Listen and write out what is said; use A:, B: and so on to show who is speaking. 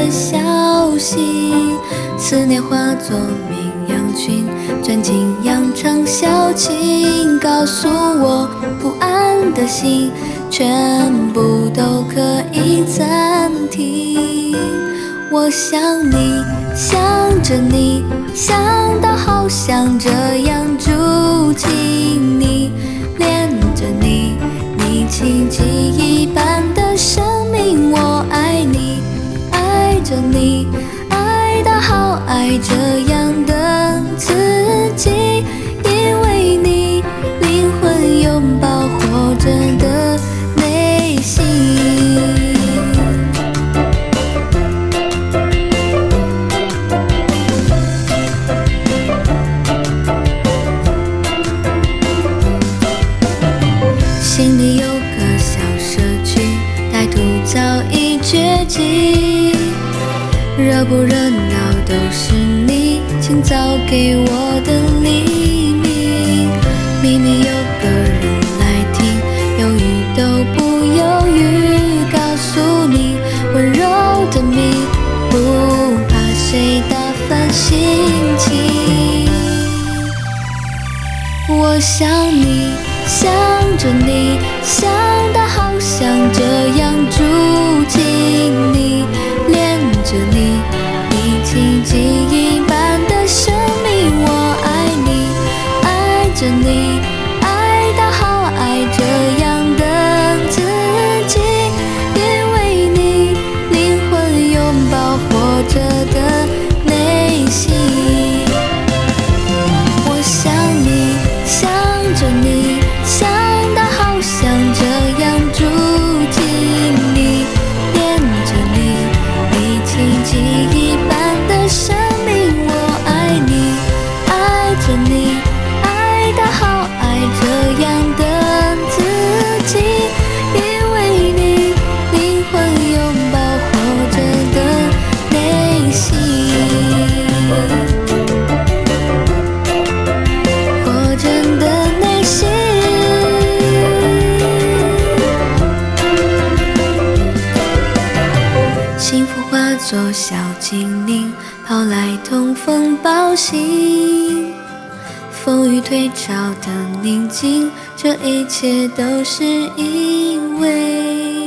A: 消息，思念化作绵羊群，钻进羊肠小径，告诉我不安的心全部都可以暂停。我想你，想着你，想到好想这样住进你，恋着你，你奇迹一般的生命。我爱你，爱着你，爱到好爱这样的自己，因为你灵魂拥抱活着的内心。心里有个小社区，歹徒早已绝迹，热不热闹都是你请早给我的黎明。秘密有个人来听，犹豫都不犹豫，告诉你温柔的谜，不怕谁打翻心情。我想你，想着你，想到好想这样住进你，恋着你，你奇迹一般的生命。我爱你，爱着你，爱到好爱这样的自己，因为你灵魂拥抱活着的内心。我想你，想着你，想到好想这样住进你，恋着你，你奇迹一般的生命。我爱你，爱着你，爱到好爱这样的自己，因为你灵魂拥抱活着的内心，活着的内心。幸福化作小精灵，跑来通风报信。风雨退潮的宁静，这一切都是因为